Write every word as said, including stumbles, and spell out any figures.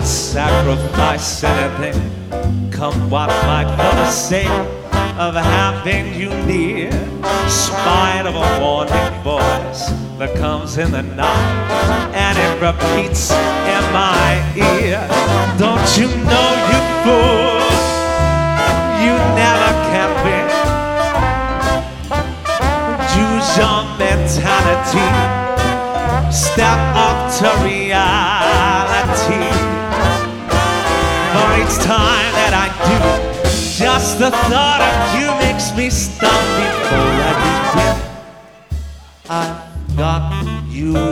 I'd sacrifice anything, come what might, for the sake of having you near. Spite of a warning voice that comes in the night and it repeats in my ear. Don't you know, you fool, you never can win. Use your mentality, step up to reality. For each time that I do, just the thought of you makes me stop before I begin. I've got you